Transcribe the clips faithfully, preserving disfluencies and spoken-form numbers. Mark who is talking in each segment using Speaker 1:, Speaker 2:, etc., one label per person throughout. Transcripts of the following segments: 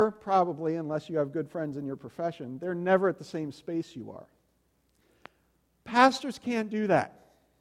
Speaker 1: probably, unless you have good friends in your profession, they're never at the same space you are. Pastors can't do that.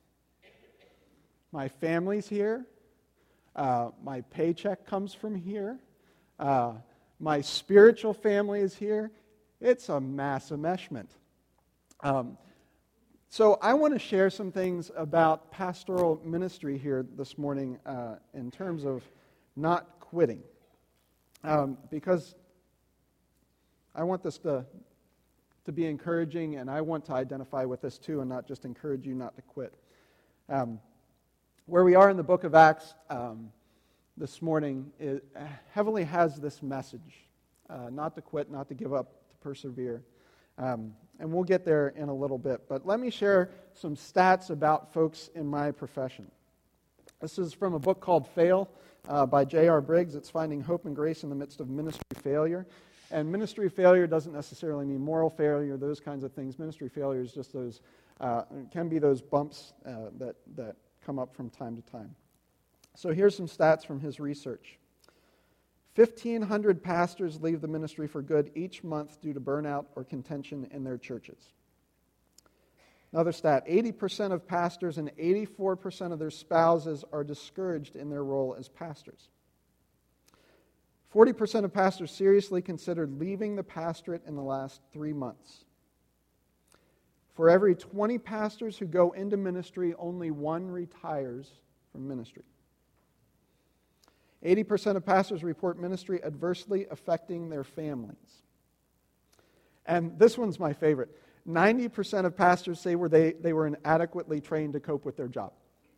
Speaker 1: My family's here. Uh, my paycheck comes from here. Uh, my spiritual family is here. It's a mass enmeshment. Um, so I want to share some things about pastoral ministry here this morning uh, in terms of not quitting. Um, because I want this to, to be encouraging, and I want to identify with this too and not just encourage you not to quit. Um, where we are in the book of Acts um, this morning, it heavily has this message, uh, not to quit, not to give up, to persevere. Um, and we'll get there in a little bit. But let me share some stats about folks in my profession. This is from a book called Fail uh, by J R Briggs. It's Finding Hope and Grace in the Midst of Ministry Failure. And ministry failure doesn't necessarily mean moral failure, those kinds of things. Ministry failure is just those, uh, can be those bumps uh, that, that come up from time to time. So here's some stats from his research. fifteen hundred pastors leave the ministry for good each month due to burnout or contention in their churches. Another stat, eighty percent of pastors and eighty-four percent of their spouses are discouraged in their role as pastors. forty percent of pastors seriously considered leaving the pastorate in the last three months. For every twenty pastors who go into ministry, only one retires from ministry. eighty percent of pastors report ministry adversely affecting their families. And this one's my favorite. ninety percent of pastors say were they, they were inadequately trained to cope with their job.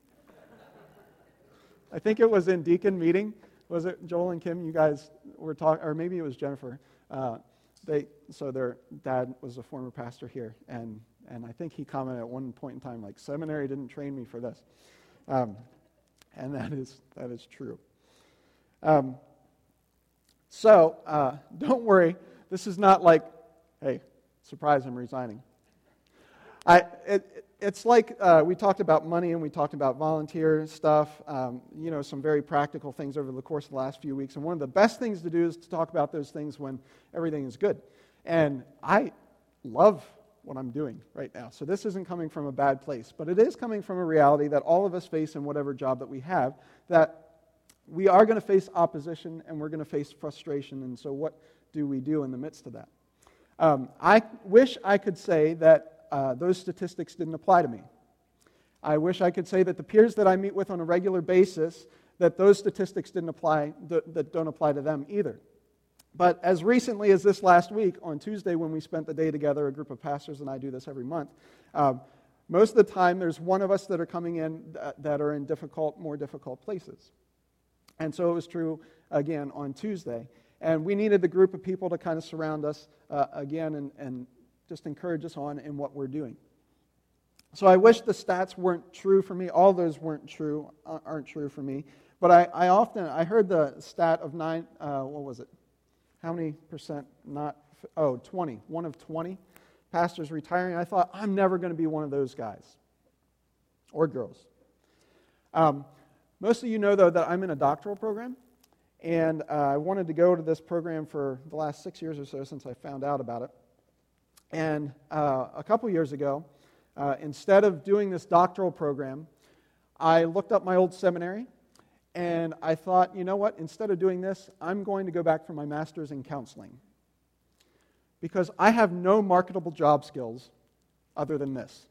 Speaker 1: I think it was in deacon meeting. Was it Joel and Kim? You guys were talking, or maybe it was Jennifer. Uh, they so their dad was a former pastor here, and and I think he commented at one point in time, like, seminary didn't train me for this, um, and that is that is true. Um, so uh, don't worry. This is not like, hey, surprise, I'm resigning. I it, It's like uh, we talked about money and we talked about volunteer stuff, um, you know, some very practical things over the course of the last few weeks. And one of the best things to do is to talk about those things when everything is good. And I love what I'm doing right now. So this isn't coming from a bad place, but it is coming from a reality that all of us face in whatever job that we have, that we are going to face opposition and we're going to face frustration. And so what do we do in the midst of that? Um, I wish I could say that Uh, those statistics didn't apply to me. I wish I could say that the peers that I meet with on a regular basis, that those statistics didn't apply, th- that don't apply to them either. But as recently as this last week, on Tuesday when we spent the day together, a group of pastors and I do this every month, um, most of the time there's one of us that are coming in th- that are in difficult, more difficult places. And so it was true again on Tuesday. And we needed the group of people to kind of surround us uh, again and, and just encourage us on in what we're doing. So I wish the stats weren't true for me. All those weren't true, aren't true for me. But I, I often, I heard the stat of nine, uh, what was it? How many percent not, oh, twenty, one of twenty pastors retiring. I thought, I'm never going to be one of those guys or girls. Um, most of you know, though, that I'm in a doctoral program. And uh, I wanted to go to this program for the last six years or so since I found out about it. And uh, a couple years ago, uh, instead of doing this doctoral program, I looked up my old seminary, and I thought, you know what, instead of doing this, I'm going to go back for my master's in counseling. Because I have no marketable job skills other than this.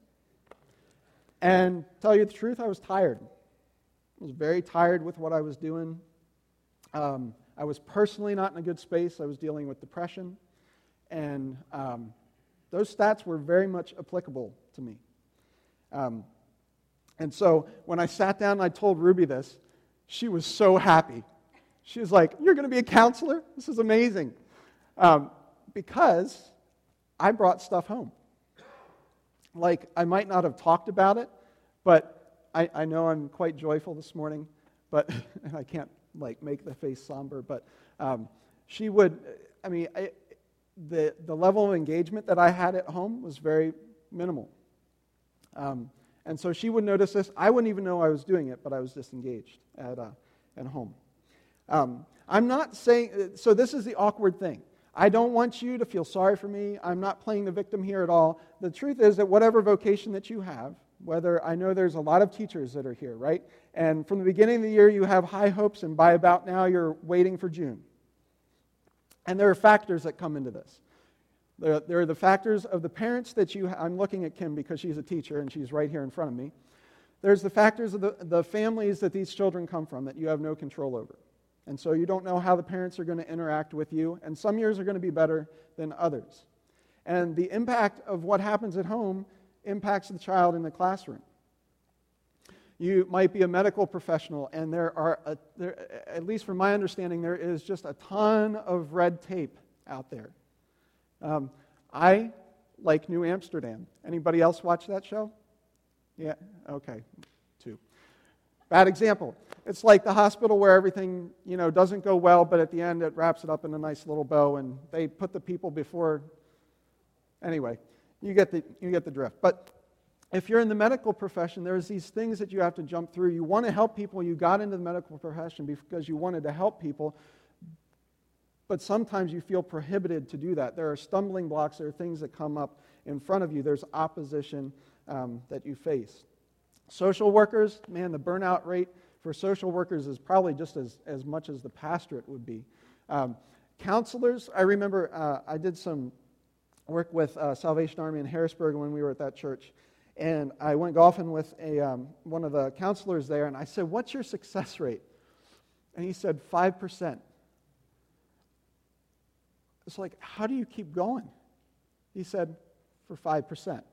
Speaker 1: And to tell you the truth, I was tired. I was very tired with what I was doing. Um, I was personally not in a good space. I was dealing with depression, and um, those stats were very much applicable to me. Um, and so when I sat down and I told Ruby this, she was so happy. She was like, "You're going to be a counselor? This is amazing." Um, because I brought stuff home. Like, I might not have talked about it, but I, I know I'm quite joyful this morning, but I can't, like, make the face somber, but um, she would, I mean, I, the the level of engagement that I had at home was very minimal. Um, and so she would notice this. I wouldn't even know I was doing it, but I was disengaged at uh, at home. Um, I'm not saying, so this is the awkward thing. I don't want you to feel sorry for me. I'm not playing the victim here at all. The truth is that whatever vocation that you have, whether I know there's a lot of teachers that are here, right? And from the beginning of the year, you have high hopes, and by about now, you're waiting for June. And there are factors that come into this. There, there are the factors of the parents that you, I'm looking at Kim because she's a teacher and she's right here in front of me. There's the factors of the, the families that these children come from that you have no control over. And so you don't know how the parents are going to interact with you, and some years are going to be better than others. And the impact of what happens at home impacts the child in the classroom. You might be a medical professional, and there are, a, there, at least from my understanding, there is just a ton of red tape out there. Um, I like New Amsterdam. Anybody else watch that show? Yeah? Okay, two. Bad example. It's like the hospital where everything, you know, doesn't go well, but at the end it wraps it up in a nice little bow, and they put the people before. Anyway, you get the you get the drift. But if you're in the medical profession, there's these things that you have to jump through. You want to help people. You got into the medical profession because you wanted to help people, but sometimes you feel prohibited to do that. There are stumbling blocks. There are things that come up in front of you. There's opposition um, that you face. Social workers, man, the burnout rate for social workers is probably just as, as much as the pastorate would be. Um, counselors, I remember uh, I did some work with uh, Salvation Army in Harrisburg when we were at that church, and I went golfing with a um, one of the counselors there, and I said, "What's your success rate?" And he said, five percent. It's like, how do you keep going? He said, for five percent.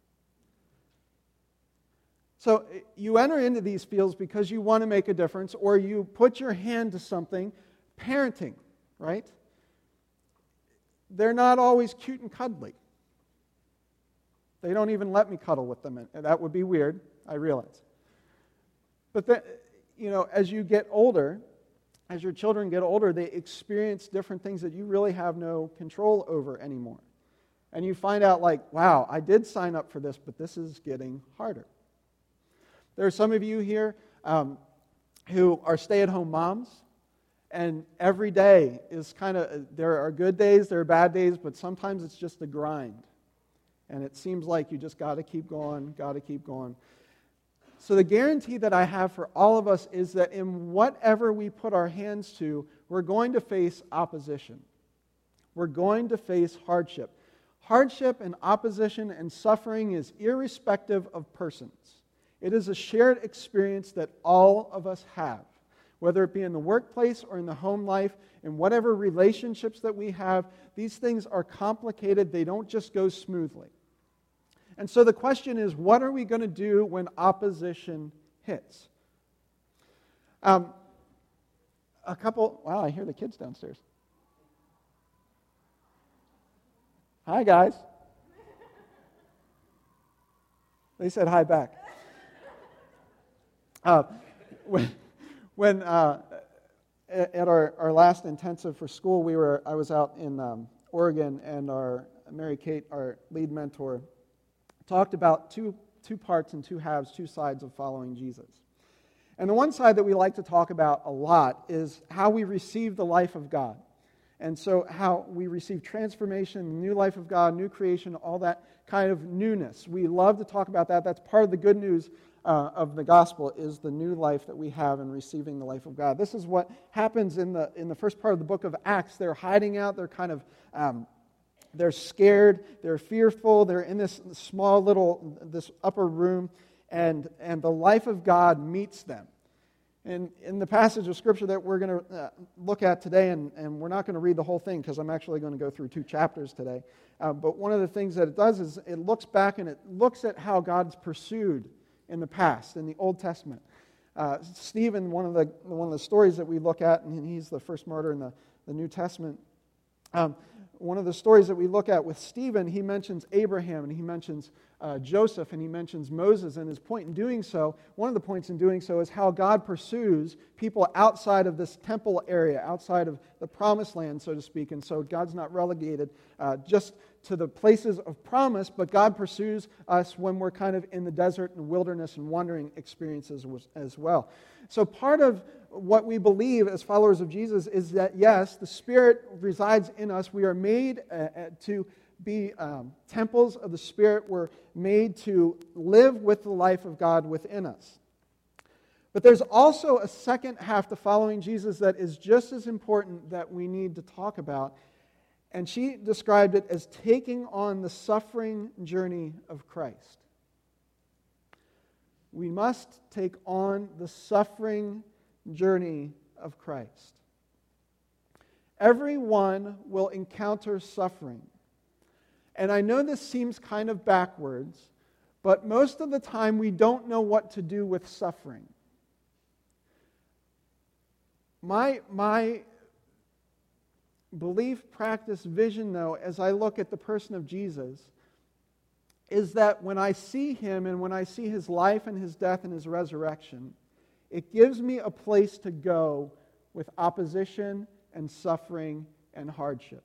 Speaker 1: So you enter into these fields because you want to make a difference, or you put your hand to something. Parenting, right? They're not always cute and cuddly. They don't even let me cuddle with them, and that would be weird, I realize. But then, you know, as you get older, as your children get older, they experience different things that you really have no control over anymore. And you find out, like, wow, I did sign up for this, but this is getting harder. There are some of you here um, who are stay-at-home moms, and every day is kind of, there are good days, there are bad days, but sometimes it's just a grind. And it seems like you just got to keep going, got to keep going. So the guarantee that I have for all of us is that in whatever we put our hands to, we're going to face opposition. We're going to face hardship. Hardship and opposition and suffering is irrespective of persons. It is a shared experience that all of us have, whether it be in the workplace or in the home life, in whatever relationships that we have. These things are complicated. They don't just go smoothly. And so the question is, what are we going to do when opposition hits? Um, a couple, wow, I hear the kids downstairs. Hi, guys. They said hi back. Uh, when when uh, at our, our last intensive for school, we were I was out in um, Oregon, and our Mary Kate, our lead mentor, talked about two two parts and two halves, two sides of following Jesus. And the one side that we like to talk about a lot is how we receive the life of God. And so how we receive transformation, new life of God, new creation, all that kind of newness. We love to talk about that. That's part of the good news uh, of the gospel, is the new life that we have in receiving the life of God. This is what happens in the in the first part of the book of Acts. They're hiding out. They're kind of um, they're scared. They're fearful. They're in this small little this upper room, and and the life of God meets them. And in the passage of Scripture that we're going to uh, look at today, and, and we're not going to read the whole thing because I'm actually going to go through two chapters today, uh, but one of the things that it does is it looks back and it looks at how God's pursued in the past, in the Old Testament. Uh, Stephen, one of the one of the stories that we look at, and he's the first martyr in the, the New Testament, um, one of the stories that we look at with Stephen, he mentions Abraham, and he mentions uh, Joseph, and he mentions Moses, and his point in doing so, one of the points in doing so is how God pursues people outside of this temple area, outside of the promised land, so to speak, and so God's not relegated uh, just to the places of promise, but God pursues us when we're kind of in the desert and wilderness and wandering experiences as well. So part of what we believe as followers of Jesus is that, yes, the Spirit resides in us. We are made uh, to be um, temples of the Spirit. We're made to live with the life of God within us. But there's also a second half to following Jesus that is just as important that we need to talk about. And she described it as taking on the suffering journey of Christ. We must take on the suffering journey of Christ. Everyone will encounter suffering. And I know this seems kind of backwards, but most of the time we don't know what to do with suffering. My, my belief, practice, vision, though, as I look at the person of Jesus, is that when I see Him and when I see His life and His death and His resurrection, it gives me a place to go with opposition and suffering and hardship.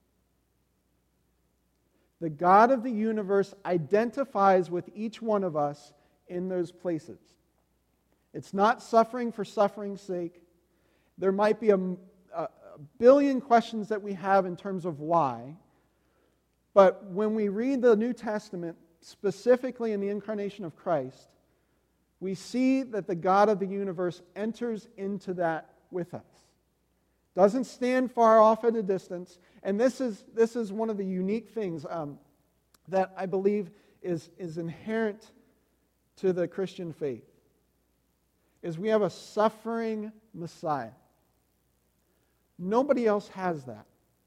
Speaker 1: The God of the universe identifies with each one of us in those places. It's not suffering for suffering's sake. There might be a, a billion questions that we have in terms of why, but when we read the New Testament, specifically in the incarnation of Christ, we see that the God of the universe enters into that with us. Doesn't stand far off at a distance. And this is, this is one of the unique things um, that I believe is, is inherent to the Christian faith, is we have a suffering Messiah. Nobody else has that.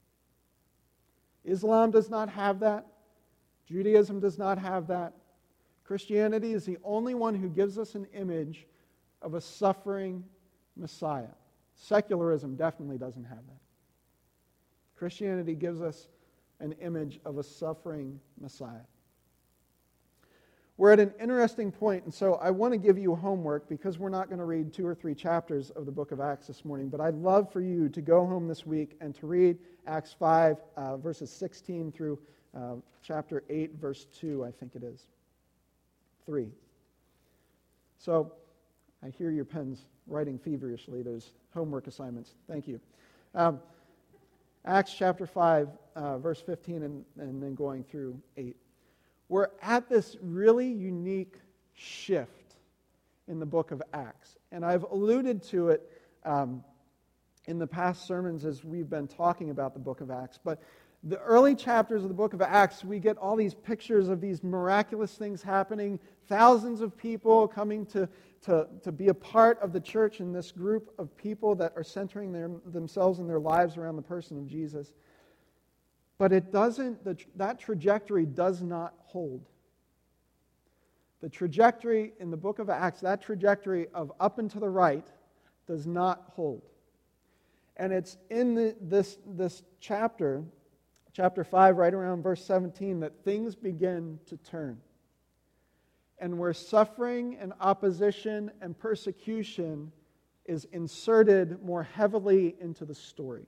Speaker 1: Islam does not have that. Judaism does not have that. Christianity is the only one who gives us an image of a suffering Messiah. Secularism definitely doesn't have that. Christianity gives us an image of a suffering Messiah. We're at an interesting point, and so I want to give you homework because we're not going to read two or three chapters of the book of Acts this morning, but I'd love for you to go home this week and to read Acts five, uh, verses sixteen through uh, chapter eight, verse two, I think it is. three. So, I hear your pens writing feverishly, those homework assignments. Thank you. Um, Acts chapter five, uh, verse fifteen, and, and then going through eight. We're at this really unique shift in the book of Acts. And I've alluded to it um, in the past sermons as we've been talking about the book of Acts. But the early chapters of the book of Acts, we get all these pictures of these miraculous things happening, thousands of people coming to, to, to be a part of the church in this group of people that are centering their, themselves and their lives around the person of Jesus. But it doesn't, the, that trajectory does not hold. The trajectory in the book of Acts, that trajectory of up and to the right, does not hold. And it's in the, this, this chapter, chapter five, right around verse seventeen, that things begin to turn. And where suffering and opposition and persecution is inserted more heavily into the story.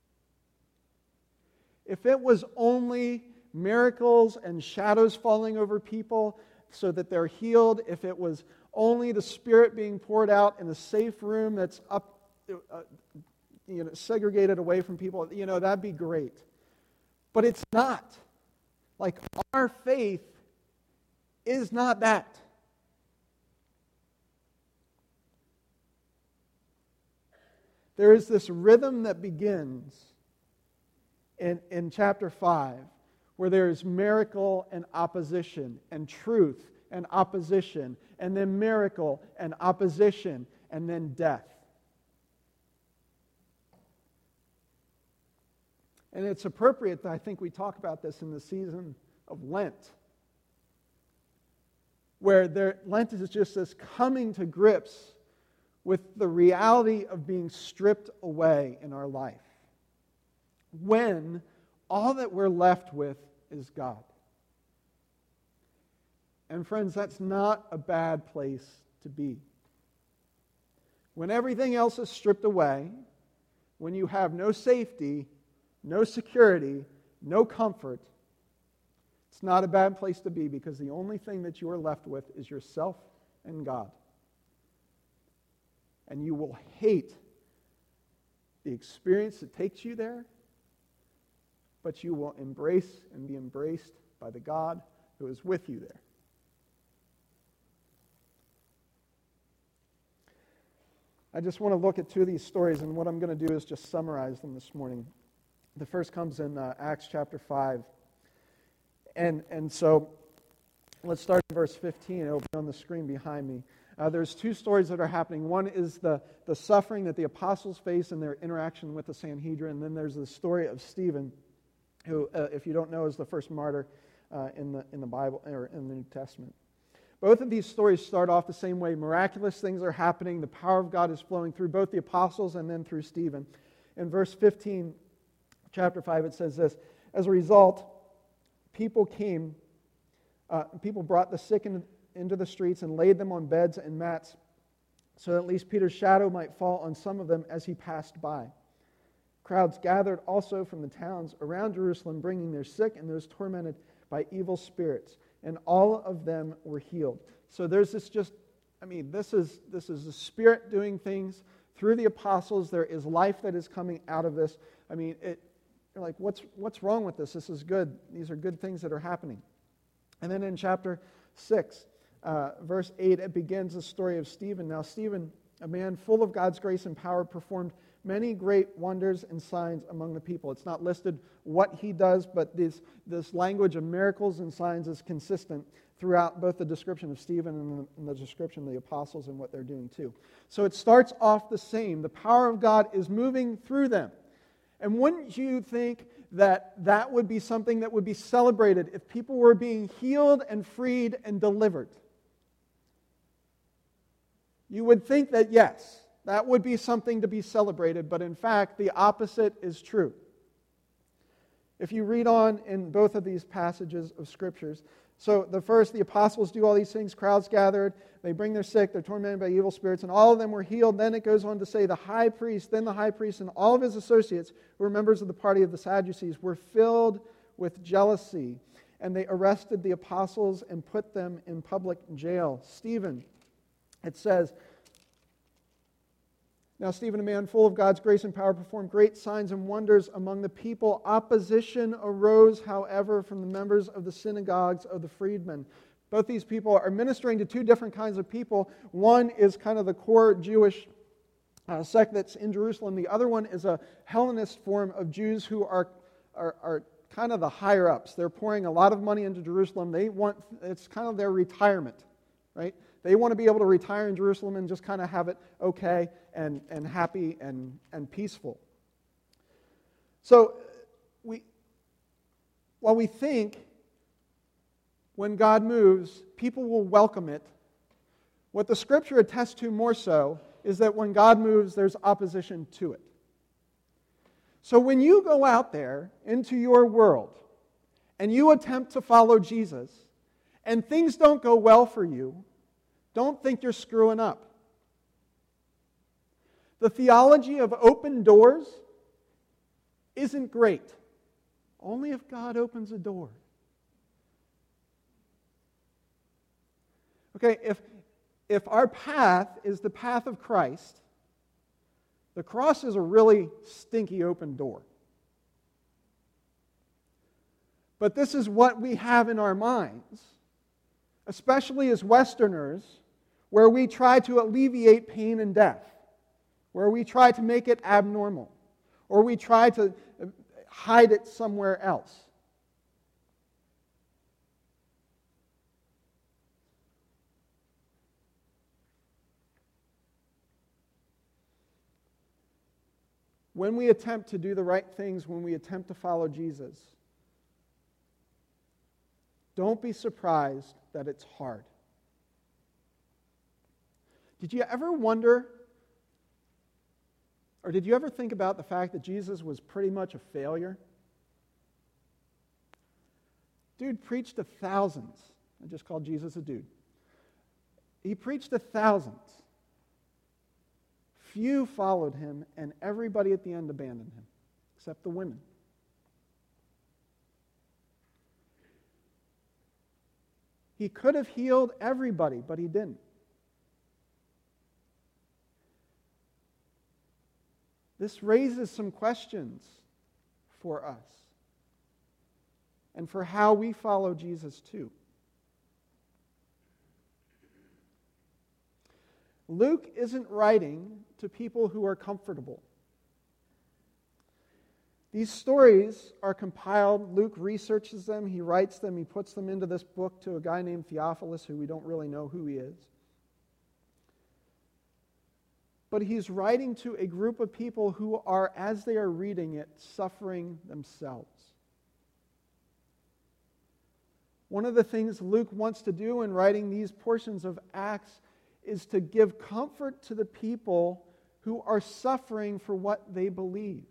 Speaker 1: If it was only miracles and shadows falling over people so that they're healed, if it was only the Spirit being poured out in a safe room that's up, uh, you know, segregated away from people, you know, that'd be great. But it's not. Like, our faith is not that. There is this rhythm that begins In, in chapter five, where there is miracle and opposition, and truth and opposition, and then miracle and opposition, and then death. And it's appropriate that I think we talk about this in the season of Lent, where there, Lent is just this coming to grips with the reality of being stripped away in our life, when all that we're left with is God. And friends, that's not a bad place to be. When everything else is stripped away, when you have no safety, no security, no comfort, it's not a bad place to be, because the only thing that you are left with is yourself and God. and you will hate the experience that takes you there, but you will embrace and be embraced by the God who is with you there. I just want to look at two of these stories, and what I'm going to do is just summarize them this morning. The first comes in uh, Acts chapter five. And, and so let's start in verse fifteen. It'll be on the screen behind me. Uh, there's two stories that are happening. One is the, the suffering that the apostles face in their interaction with the Sanhedrin. And then there's the story of Stephen, who, uh, if you don't know, is the first martyr uh, in the in the Bible or in the New Testament. Both of these stories start off the same way. Miraculous things are happening. The power of God is flowing through both the apostles and then through Stephen. In verse fifteen, chapter five, it says this: as a result, people came, uh, people brought the sick in, into the streets and laid them on beds and mats, so that at least Peter's shadow might fall on some of them as he passed by. Crowds gathered also from the towns around Jerusalem, bringing their sick and those tormented by evil spirits, and all of them were healed. So there's this just, I mean, this is this is the Spirit doing things through the apostles. There is life that is coming out of this. I mean, it. You're like, what's what's wrong with this? This is good. These are good things that are happening. And then in chapter six, uh, verse eight, it begins the story of Stephen. Now Stephen, a man full of God's grace and power, performed many great wonders and signs among the people. It's not listed what he does, but this, this language of miracles and signs is consistent throughout both the description of Stephen and the, and the description of the apostles and what they're doing too. So it starts off the same. The power of God is moving through them. And wouldn't you think that that would be something that would be celebrated if people were being healed and freed and delivered? You would think that yes, that would be something to be celebrated, but in fact, the opposite is true. If you read on in both of these passages of Scriptures, so the first, the apostles do all these things, crowds gathered, they bring their sick, they're tormented by evil spirits, and all of them were healed. Then it goes on to say the high priest, then the high priest and all of his associates, who were members of the party of the Sadducees, were filled with jealousy, and they arrested the apostles and put them in public jail. Stephen, it says, now Stephen, a man full of God's grace and power, performed great signs and wonders among the people. Opposition arose, however, from the members of the synagogues of the freedmen. Both these people are ministering to two different kinds of people. One is kind of the core Jewish uh, sect that's in Jerusalem. The other one is a Hellenist form of Jews who are, are, are kind of the higher-ups. They're pouring a lot of money into Jerusalem. They want, it's kind of their retirement, right? They want to be able to retire in Jerusalem and just kind of have it okay and, and happy and, and peaceful. So we, while we think when God moves, people will welcome it, what the Scripture attests to more so is that when God moves, there's opposition to it. So when you go out there into your world and you attempt to follow Jesus and things don't go well for you, don't think you're screwing up. The theology of open doors isn't great. Only if God opens a door. Okay, if, if our path is the path of Christ, the cross is a really stinky open door. But this is what we have in our minds, especially as Westerners, where we try to alleviate pain and death, where we try to make it abnormal, or we try to hide it somewhere else. When we attempt to do the right things, when we attempt to follow Jesus, don't be surprised that it's hard. Did you ever wonder, or did you ever think about the fact that Jesus was pretty much a failure? Dude preached to thousands. I just called Jesus a dude. He preached to thousands. Few followed him, and everybody at the end abandoned him, except the women. He could have healed everybody, but he didn't. this raises some questions for us and for how we follow Jesus too. Luke isn't writing to people who are comfortable. These stories are compiled. Luke researches them, he writes them, he puts them into this book to a guy named Theophilus, who we don't really know who he is. But he's writing to a group of people who are, as they are reading it, suffering themselves. One of the things Luke wants to do in writing these portions of Acts is to give comfort to the people who are suffering for what they believe.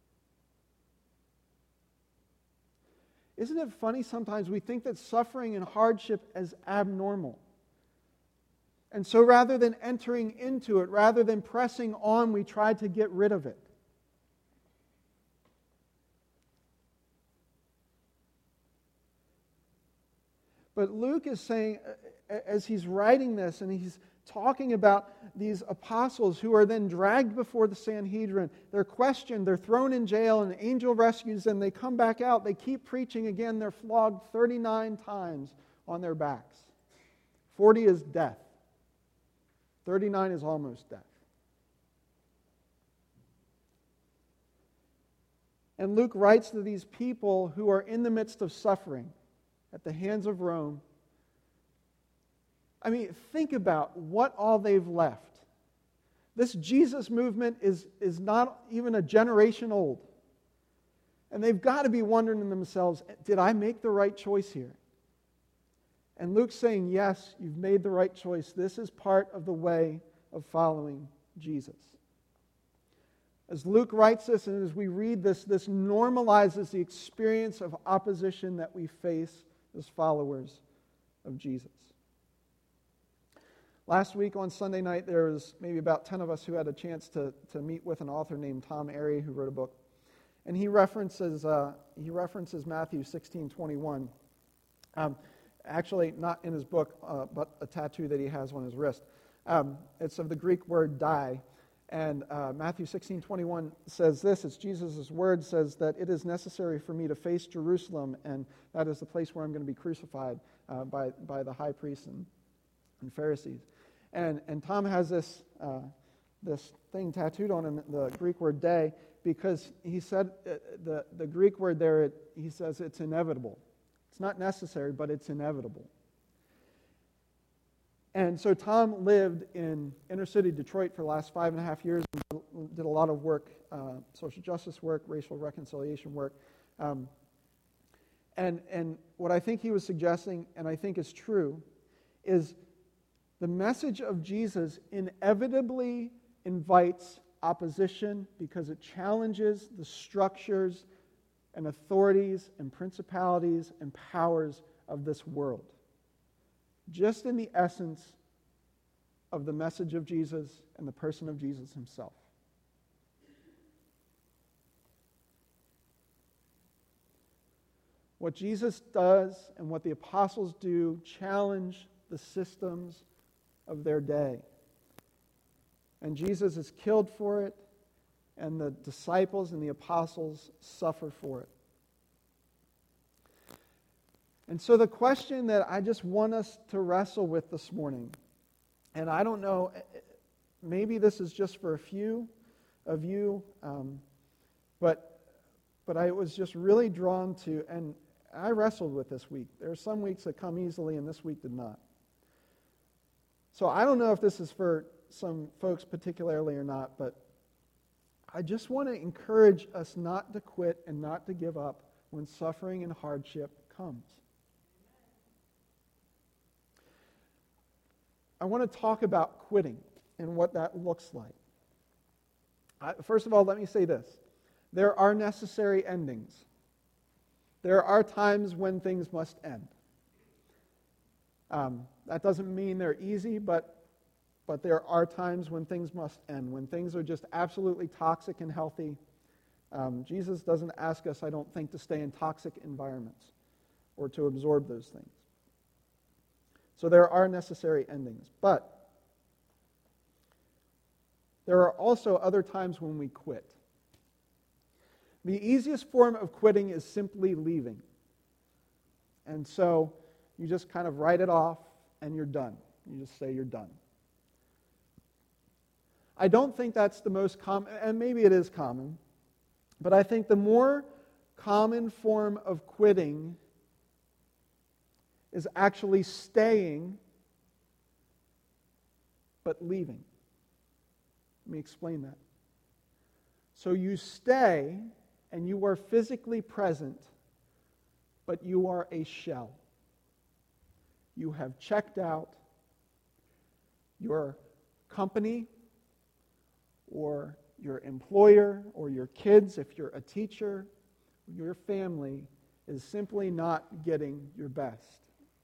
Speaker 1: Isn't it funny sometimes we think that suffering and hardship is abnormal? And so rather than entering into it, rather than pressing on, we try to get rid of it. But Luke is saying, as he's writing this, and he's talking about these apostles who are then dragged before the Sanhedrin. They're questioned, they're thrown in jail, and an angel rescues them. They come back out, they keep preaching again. They're flogged thirty-nine times on their backs. forty is death. thirty-nine is almost death. And Luke writes to these people who are in the midst of suffering at the hands of Rome. I mean, think about what all they've left. This Jesus movement is, is not even a generation old. And they've got to be wondering to themselves, did I make the right choice here? And Luke's saying, yes, you've made the right choice. This is part of the way of following Jesus. As Luke writes this and as we read this, this normalizes the experience of opposition that we face as followers of Jesus. Last week on Sunday night, there was maybe about ten of us who had a chance to, to meet with an author named Tom Airy who wrote a book. And he references uh, he references Matthew sixteen twenty-one. Um, actually, not in his book, uh, but a tattoo that he has on his wrist. Um, it's of the Greek word die. And uh, Matthew sixteen twenty-one says this, it's Jesus' word, says that it is necessary for me to face Jerusalem, and that is the place where I'm going to be crucified uh, by, by the high priests and, and Pharisees. And and Tom has this uh, this thing tattooed on him, the Greek word "day," because he said uh, the the Greek word there. It, he says it's inevitable. It's not necessary, but it's inevitable. And so Tom lived in inner city Detroit for the last five and a half years and did a lot of work, uh, social justice work, racial reconciliation work. Um, and and what I think he was suggesting, and I think is true, is the message of Jesus inevitably invites opposition because it challenges the structures and authorities and principalities and powers of this world. Just in the essence of the message of Jesus and the person of Jesus himself. What Jesus does and what the apostles do challenge the systems of their day. And Jesus is killed for it, and the disciples and the apostles suffer for it. And so the question that I just want us to wrestle with this morning, and I don't know, maybe this is just for a few of you, um, but but I was just really drawn to, and I wrestled with this week. There are some weeks that come easily, and this week did not. So I don't know if this is for some folks particularly or not, but I just want to encourage us not to quit and not to give up when suffering and hardship comes. I want to talk about quitting and what that looks like. I, first of all, let me say this. There are necessary endings. There are times when things must end. Um, that doesn't mean they're easy, but, but there are times when things must end, when things are just absolutely toxic and healthy. Um, Jesus doesn't ask us, I don't think, to stay in toxic environments or to absorb those things. So there are necessary endings. But there are also other times when we quit. The easiest form of quitting is simply leaving. And so you just kind of write it off and you're done. You just say you're done. I don't think that's the most common, and maybe it is common, but I think the more common form of quitting is actually staying but leaving. Let me explain that. So you stay and you are physically present, but you are a shell. You have checked out. Your company or your employer or your kids, if you're a teacher, your family is simply not getting your best.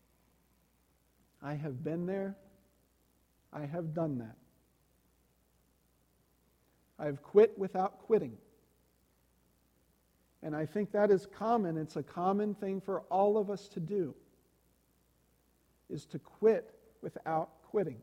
Speaker 1: I have been there. I have done that. I've quit without quitting. And I think that is common. It's a common thing for all of us to do, is to quit without quitting.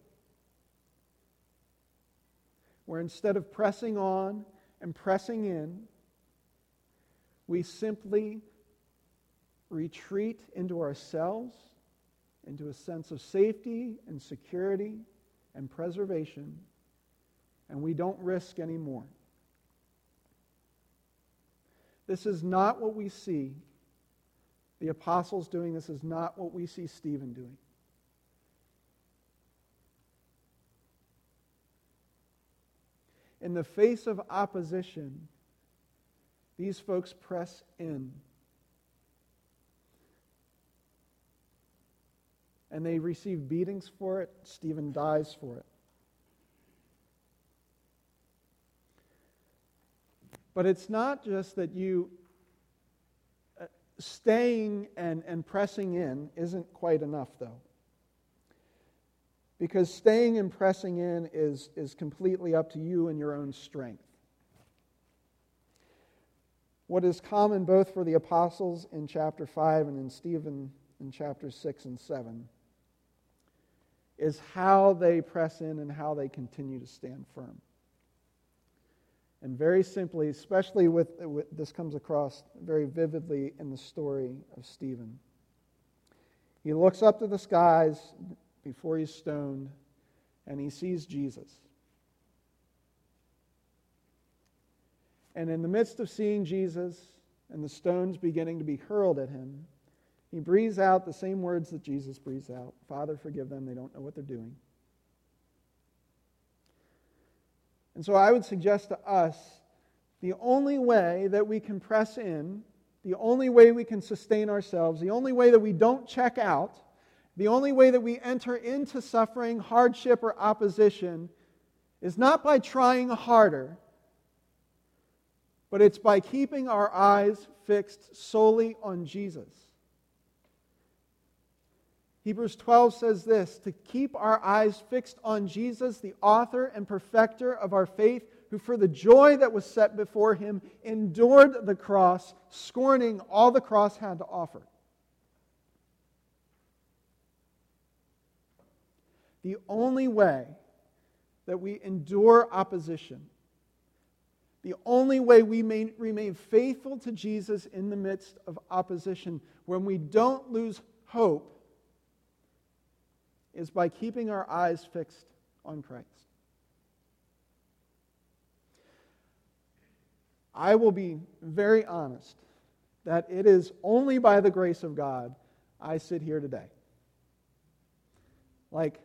Speaker 1: Where instead of pressing on and pressing in, we simply retreat into ourselves, into a sense of safety and security and preservation, and we don't risk anymore. This is not what we see the apostles doing. This is not what we see Stephen doing. In the face of opposition, these folks press in. And they receive beatings for it. Stephen dies for it. But it's not just that you uh, staying and, and pressing in isn't quite enough, though. Because staying and pressing in is, is completely up to you and your own strength. What is common both for the apostles in chapter five and in Stephen in chapters six and seven is how they press in and how they continue to stand firm. And very simply, especially with, with this comes across very vividly in the story of Stephen. He looks up to the skies before he's stoned, and he sees Jesus. And in the midst of seeing Jesus and the stones beginning to be hurled at him, he breathes out the same words that Jesus breathes out. Father, forgive them. They don't know what they're doing. And so I would suggest to us the only way that we can press in, the only way we can sustain ourselves, the only way that we don't check out, the only way that we enter into suffering, hardship, or opposition is not by trying harder, but it's by keeping our eyes fixed solely on Jesus. Hebrews twelve says this, to keep our eyes fixed on Jesus, the author and perfecter of our faith, who for the joy that was set before him endured the cross, scorning all the cross had to offer. The only way that we endure opposition, the only way we may remain faithful to Jesus in the midst of opposition, when we don't lose hope, is by keeping our eyes fixed on Christ. I will be very honest that it is only by the grace of God I sit here today. Like,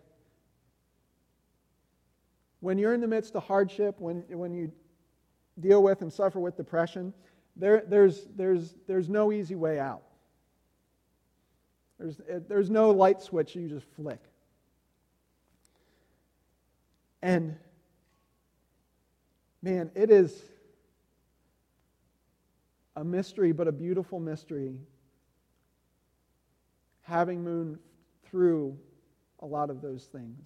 Speaker 1: when you're in the midst of hardship, when, when you deal with and suffer with depression, there, there's, there's, there's no easy way out. There's, there's no light switch you just flick. And, man, it is a mystery, but a beautiful mystery, having moved through a lot of those things.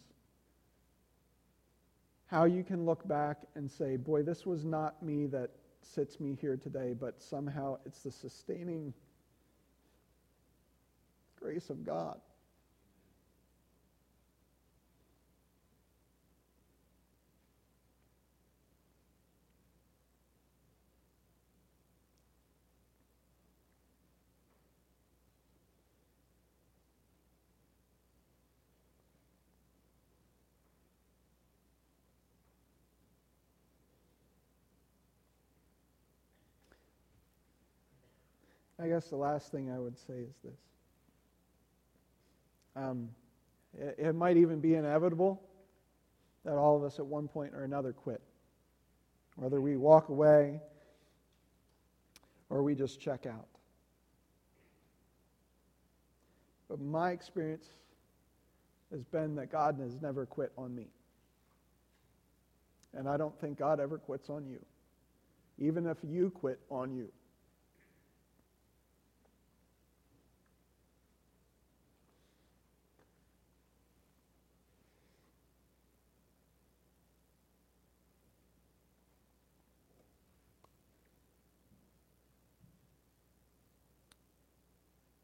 Speaker 1: How you can look back and say, boy, this was not me that sits me here today, but somehow it's the sustaining grace of God. I guess the last thing I would say is this. Um, it, it might even be inevitable that all of us at one point or another quit. Whether we walk away or we just check out. But my experience has been that God has never quit on me. And I don't think God ever quits on you, even if you quit on you.